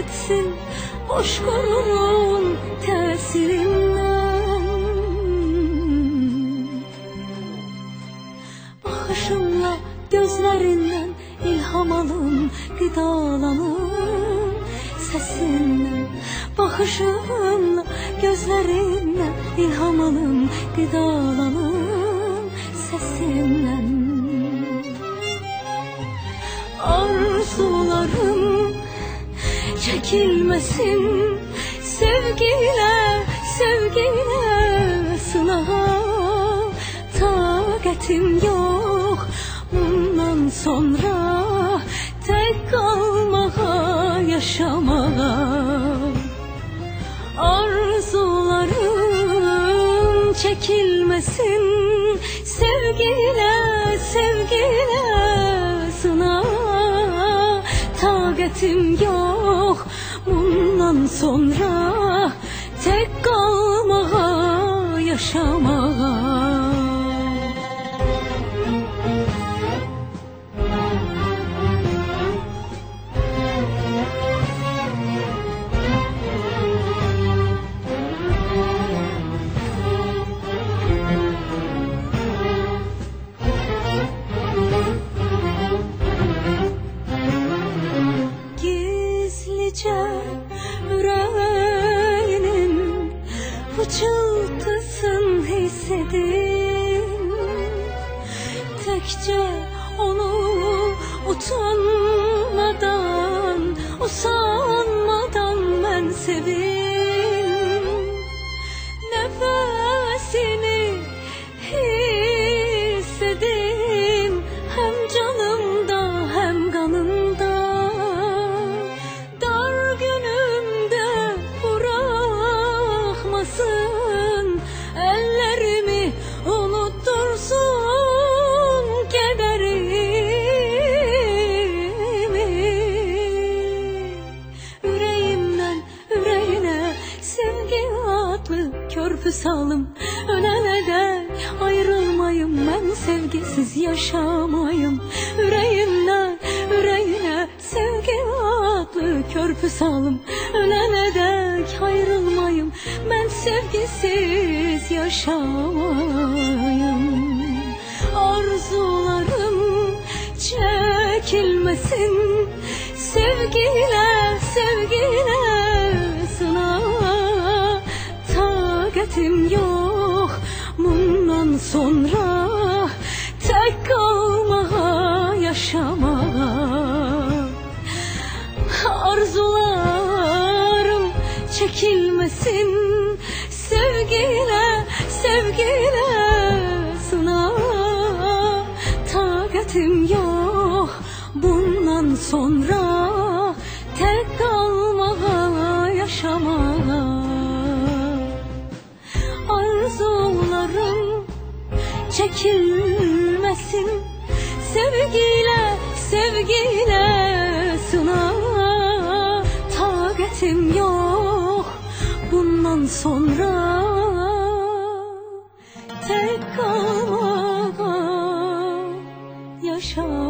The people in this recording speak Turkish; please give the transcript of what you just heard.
etsin boş gururun tesirinden. Bakışımla gözlerinden ilham alım, gıdalanım sesinden. Bakışımla gözlerinden ilham alım, gıdalanım sesinden. Arzularım çekilmesin sevgiyle, sevgiyle sınağa. Takatim yok bundan sonra tek kalmaya, yaşamaya. Arzularım çekilmesin sevgiyle, sevgiyle sınağa. Takatim yok bundan sonra tek kalmaya, yaşamaya. Yüreğinin fıçıltısın hissedin. Tekçe onu utanmadan, usanmadan ben sevin. Nefesini hissedin hem canımda hem kanımda. Ellerimi unuttursun kederimi. Yüreğimden yüreğine sevgi adlı körpü salım. Ölene dek ayrılmayım, ben sevgisiz yaşamayım. Yüreğimden yüreğine sevgi adlı körpü salım. Ölene dek ayrılmayım, ben sevgisiz yaşamayım. Arzularım çekilmesin sevgiyle, sevgiyle sınağa. Takatim yok bundan sonra tek kalmaya, yaşamaya. Arzularım çekilmesin sevgiyle, sevgiyle sınağa. Takatim yok bundan sonra tek kalmaya, yaşamaya. Arzularım çekilmesin sevgiyle, sevgiyle sınağa. Takatim yok bundan sonra tek kalmaya, yaşa.